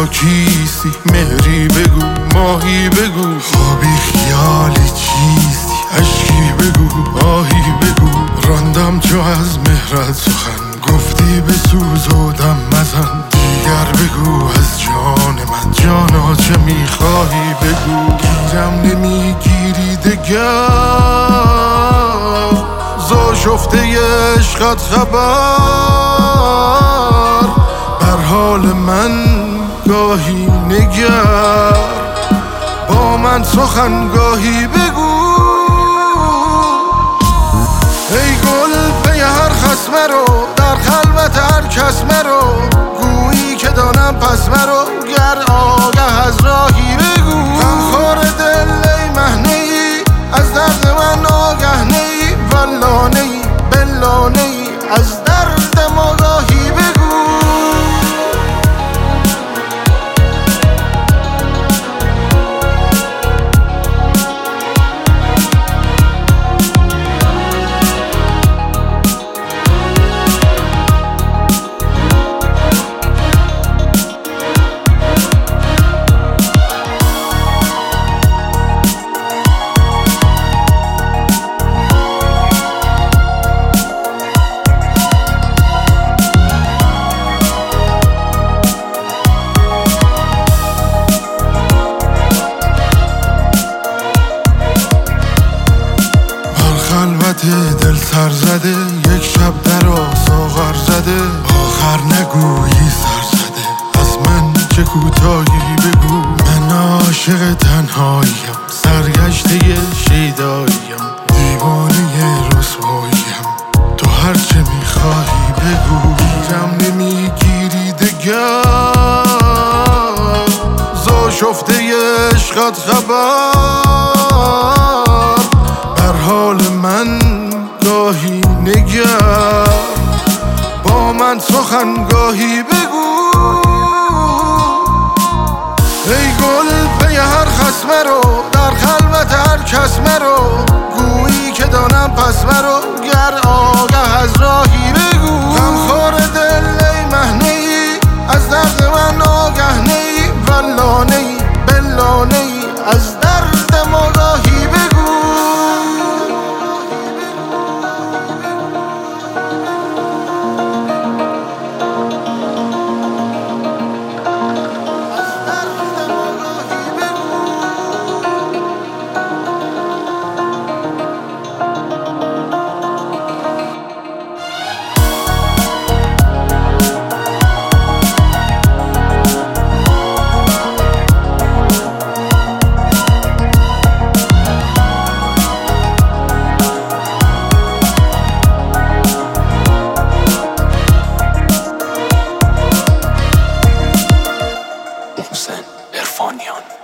تا کیستی؟ مهری بگو، ماهی بگو، خوابی خیالی چیستی؟ اشکی بگو، آهی بگو، راندم تو از مهرت سخن، گفتی به سوز و دم مزن. دیگر بگو از جان من، جانا چه میخواهی بگو. گیرم نمیگیری دگر، زو شفته عشقت خبر، بر حال من گاهی نگر، با من سخنگاهی بگو. ای گل پی هر خس مرو، در خلوت هر کس مرو، گویی که دانم پس مرو، گر آگه از راهی بگو. غمخوار دل ای مهنه ای، از درد من آگه نیی، والله نیی بالله نیی، از درد ما گاهی بگو. دل سر زده، یک شب در ساغر زده، آخر نگویی سر زده، از من چه کوتاهی بگو. من عاشق تنهاییم، سرگشته شیداییم، دیوانه رسواییم، تو هر چه میخواهی بگو. گیرم نمیگیری دگر، زو شفته عشقت خبر، بر حال من گاهی نگر، با من سخنگاهی بگو. ای گل پی هر خس مرو، در خلوت هر کس مرو، گویی که دانم پس مرو، گر آگه از راهی بگو. غمخوار دل ای مهنه ای، از درد من آگه نیی، والله نیی بالله نیی، از درد ما گاهی بگو. محسن عرفانیان.